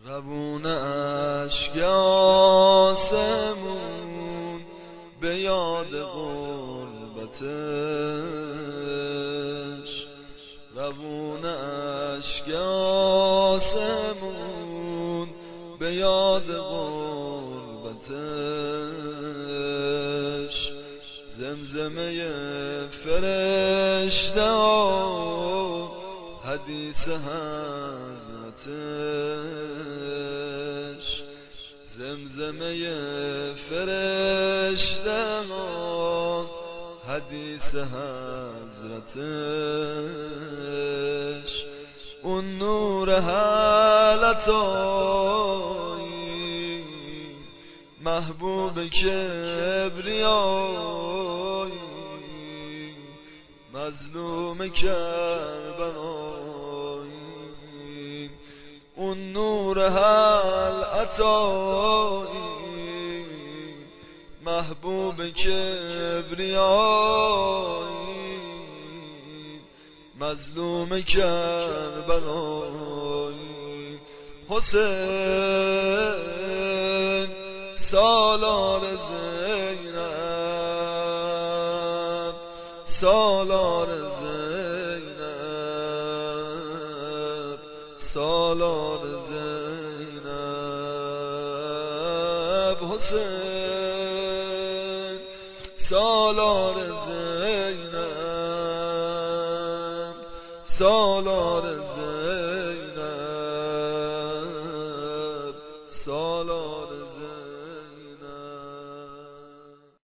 روون اشک آسمون به یاد غربتش، روون اشک آسمون به یاد غربتش، زمزمه فرشته ها حدیث حضرتش، زمزمه فرشته ها حدیث حضرتش، اون نور حالتایی محبوب کبریایی مظلوم کربلایی، اون نور حالتایی محبوب کبریایی مظلوم کربلایی، حسین سالار زینب، سالار زینب، سالار زینب، حسین سالار زینب، سالار زینب.